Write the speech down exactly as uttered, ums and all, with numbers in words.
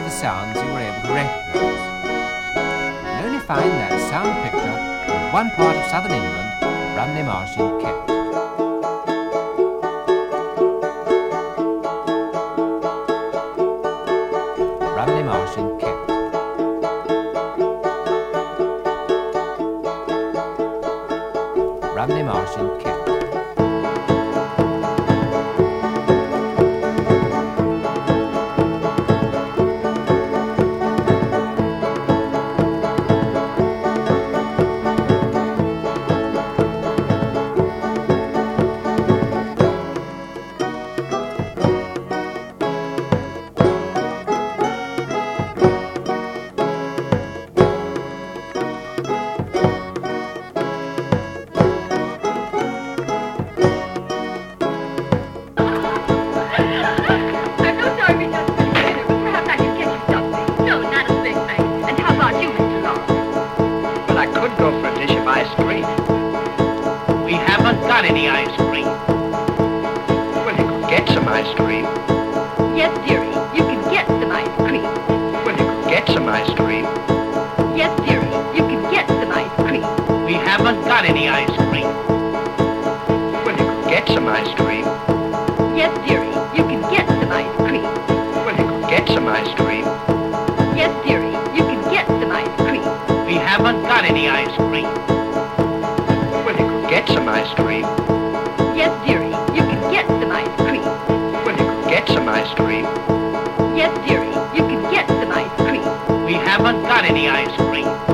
the sounds you were able to recognise. You'll only find that sound picture in one part of southern England, Rumney Marsh in Kent. Rumney Marsh in Kent. Rumney Marsh in Kent. We haven't got any ice cream. Well, you could get some ice cream. Yes, dearie, you can get some ice cream. Well, you could get some ice cream. Yes, dearie, you can get some ice cream. We haven't got any ice cream. Well, you could get some ice cream. Yes, dearie, you can get some ice cream. Well, you could get some ice cream. Yes, dearie, you can get some ice cream. We haven't got any ice cream. Well, you could get some ice cream. Yes, dearie, you can get some ice cream. Well, you could get some ice cream. Yes, dearie, you can get some ice cream. We haven't got any ice cream.